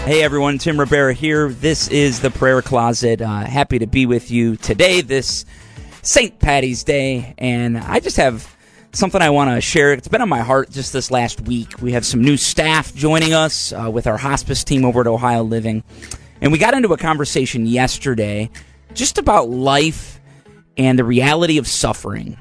Hey everyone, Tim Rivera here. This is the Prayer Closet. Happy to be with you today, this St. Patty's Day, and I just have something I want to share. It's been on my heart just this last week. We have some new staff joining us with our hospice team over at Ohio Living, and we got into a conversation yesterday just about life and the reality of suffering.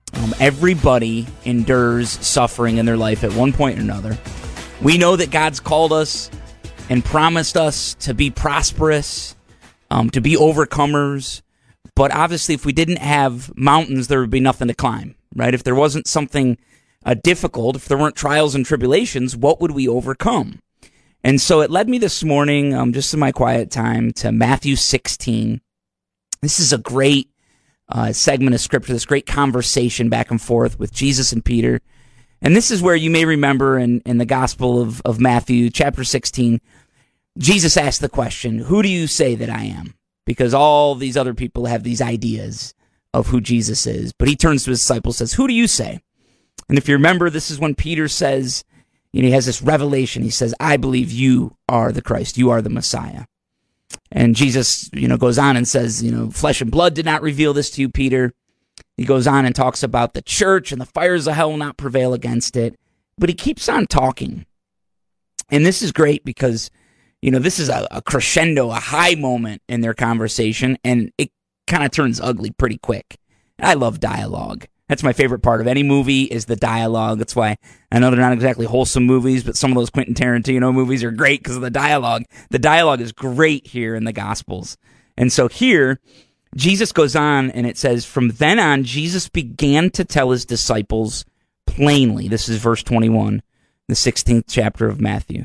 Everybody endures suffering in their life at one point or another. We know that God's called us and promised us to be prosperous, to be overcomers. But obviously, if we didn't have mountains, there would be nothing to climb, right? If there wasn't something difficult, if there weren't trials and tribulations, what would we overcome? And so it led me this morning, just in my quiet time, to Matthew 16. This is a great segment of Scripture, this great conversation back and forth with Jesus and Peter. And this is where you may remember in the Gospel of Matthew, chapter 16, Jesus asked the question, who do you say that I am? Because all these other people have these ideas of who Jesus is. But he turns to his disciples and says, who do you say? And if you remember, this is when Peter says, he has this revelation. He says, I believe you are the Christ. You are the Messiah. And Jesus, goes on and says, flesh and blood did not reveal this to you, Peter. He goes on and talks about the church and the fires of hell will not prevail against it. But he keeps on talking. And this is great because, this is a crescendo, a high moment in their conversation, and it kind of turns ugly pretty quick. I love dialogue. That's my favorite part of any movie is the dialogue. That's why I know they're not exactly wholesome movies, but some of those Quentin Tarantino movies are great because of the dialogue. The dialogue is great here in the Gospels. And so here, Jesus goes on, and it says, from then on, Jesus began to tell his disciples plainly. This is verse 21, the 16th chapter of Matthew.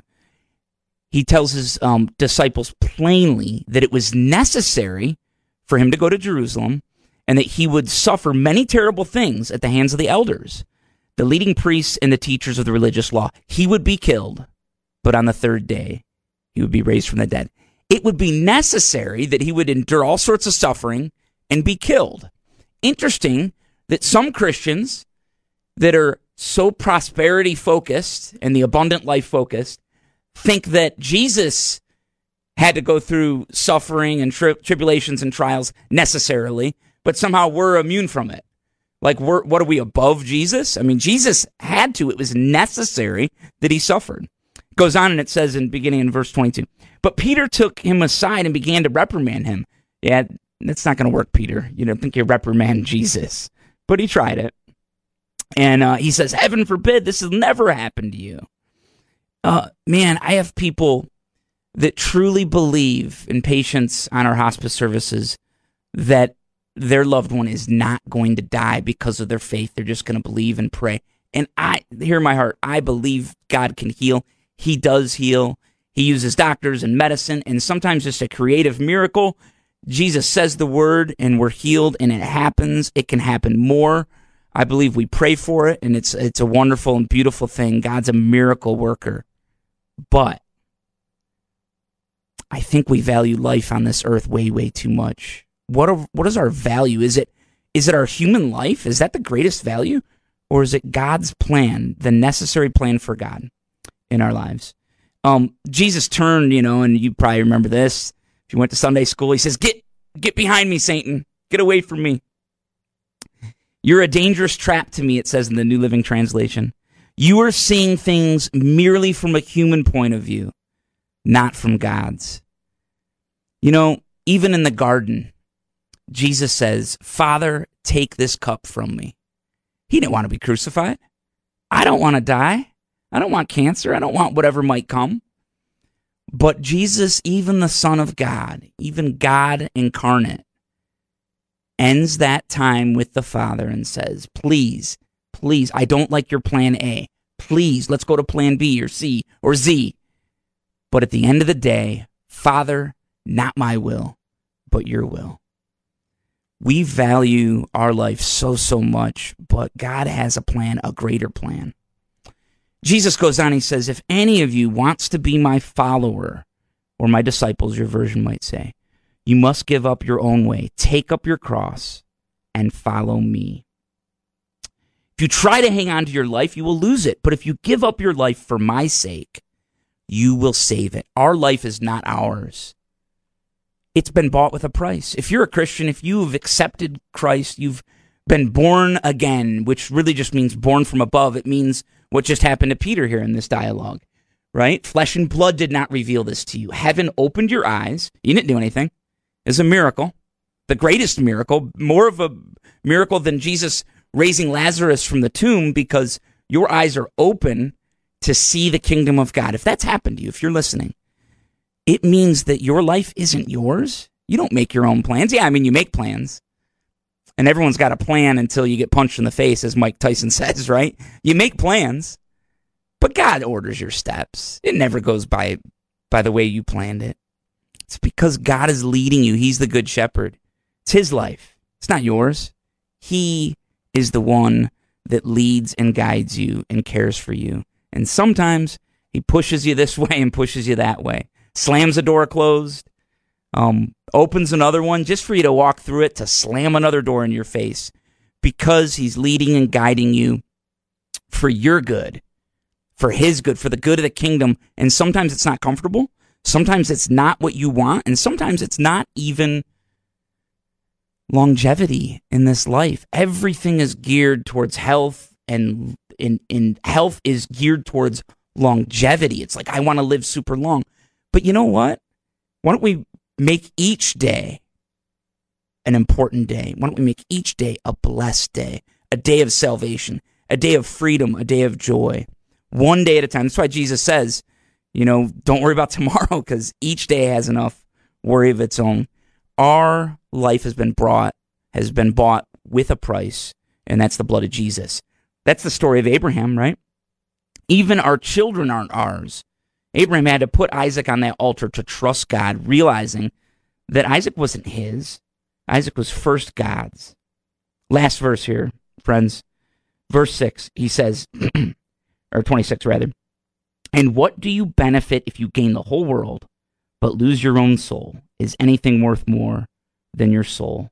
He tells his disciples plainly that it was necessary for him to go to Jerusalem and that he would suffer many terrible things at the hands of the elders, the leading priests and the teachers of the religious law. He would be killed, but on the third day, he would be raised from the dead. It would be necessary that he would endure all sorts of suffering and be killed. Interesting that some Christians that are so prosperity focused and the abundant life focused think that Jesus had to go through suffering and tribulations and trials necessarily, but somehow we're immune from it. Like, what are we above Jesus? I mean, Jesus had to. It was necessary that he suffered. It goes on and it says beginning in verse 22, but Peter took him aside and began to reprimand him. Yeah, that's not going to work, Peter. You don't think you reprimand Jesus. But he tried it. And he says, heaven forbid, this has never happened to you. Man, I have people that truly believe in patients on our hospice services that their loved one is not going to die because of their faith. They're just going to believe and pray. And hear my heart, I believe God can heal. He does heal. He uses doctors and medicine and sometimes just a creative miracle. Jesus says the word and we're healed and it happens. It can happen more. I believe we pray for it and it's a wonderful and beautiful thing. God's a miracle worker. But I think we value life on this earth way, way too much. What is our value? Is it our human life? Is that the greatest value? Or is it God's plan, the necessary plan for God in our lives? Jesus turned, and you probably remember this. If you went to Sunday school, he says, get behind me, Satan. Get away from me. You're a dangerous trap to me, it says in the New Living Translation. You are seeing things merely from a human point of view, not from God's. Even in the garden, Jesus says, Father, take this cup from me. He didn't want to be crucified. I don't want to die. I don't want cancer. I don't want whatever might come. But Jesus, even the Son of God, even God incarnate, ends that time with the Father and says, please, I don't like your plan A. Please, let's go to plan B or C or Z. But at the end of the day, Father, not my will, but your will. We value our life so much, but God has a plan, a greater plan. Jesus goes on, he says, if any of you wants to be my follower, or my disciples, your version might say, you must give up your own way, take up your cross, and follow me. If you try to hang on to your life, you will lose it. But if you give up your life for my sake, you will save it. Our life is not ours. It's been bought with a price. If you're a Christian, if you've accepted Christ, you've been born again, which really just means born from above. It means what just happened to Peter here in this dialogue, right? Flesh and blood did not reveal this to you. Heaven opened your eyes. You didn't do anything. It's a miracle. The greatest miracle, more of a miracle than Jesus raising Lazarus from the tomb, because your eyes are open to see the kingdom of God. If that's happened to you, if you're listening, it means that your life isn't yours. You don't make your own plans. Yeah, I mean, you make plans. And everyone's got a plan until you get punched in the face, as Mike Tyson says, right? You make plans, but God orders your steps. It never goes by the way you planned it. It's because God is leading you. He's the good shepherd. It's his life. It's not yours. He is the one that leads and guides you and cares for you. And sometimes he pushes you this way and pushes you that way. Slams a door closed, opens another one just for you to walk through it, to slam another door in your face, because he's leading and guiding you for your good, for his good, for the good of the kingdom. And sometimes it's not comfortable. Sometimes it's not what you want. And sometimes it's not even longevity in this life. Everything is geared towards health, and in health is geared towards longevity. It's like, I want to live super long. But you know what? Why don't we make each day an important day? Why don't we make each day a blessed day, a day of salvation, a day of freedom, a day of joy, one day at a time? That's why Jesus says, don't worry about tomorrow, because each day has enough worry of its own. Our life has been bought with a price, and that's the blood of Jesus. That's the story of Abraham, right? Even our children aren't ours. Abraham had to put Isaac on that altar to trust God, realizing that Isaac wasn't his. Isaac was first God's. Last verse here, friends. Verse 6, he says, or 26 rather, "And what do you benefit if you gain the whole world, but lose your own soul? Is anything worth more than your soul?"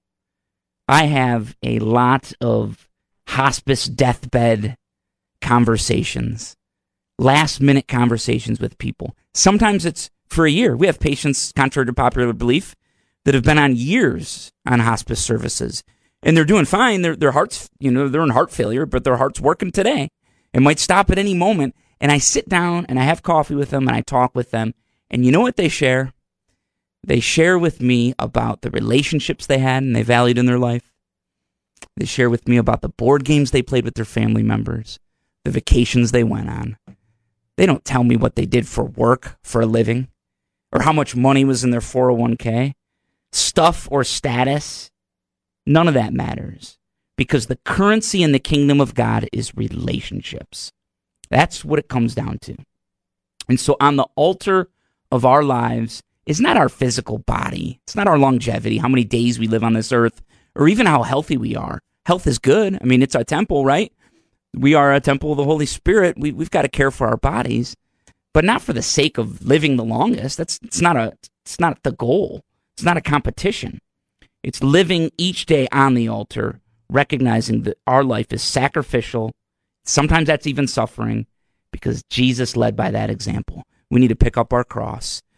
I have a lot of hospice deathbed conversations, last-minute conversations with people. Sometimes it's for a year. We have patients, contrary to popular belief, that have been on years on hospice services, and they're doing fine. Their hearts, they're in heart failure, but their heart's working today. It might stop at any moment. And I sit down and I have coffee with them and I talk with them. And you know what they share? They share with me about the relationships they had and they valued in their life. They share with me about the board games they played with their family members, the vacations they went on. They don't tell me what they did for work, for a living, or how much money was in their 401k. Stuff or status, none of that matters, because the currency in the kingdom of God is relationships. That's what it comes down to. And so on the altar of our lives is not our physical body. It's not our longevity, how many days we live on this earth, or even how healthy we are. Health is good. I mean, it's our temple, right? We are a temple of the Holy Spirit. We've got to care for our bodies, but not for the sake of living the longest. It's not the goal. It's not a competition. It's living each day on the altar, recognizing that our life is sacrificial. Sometimes that's even suffering, because Jesus led by that example. We need to pick up our cross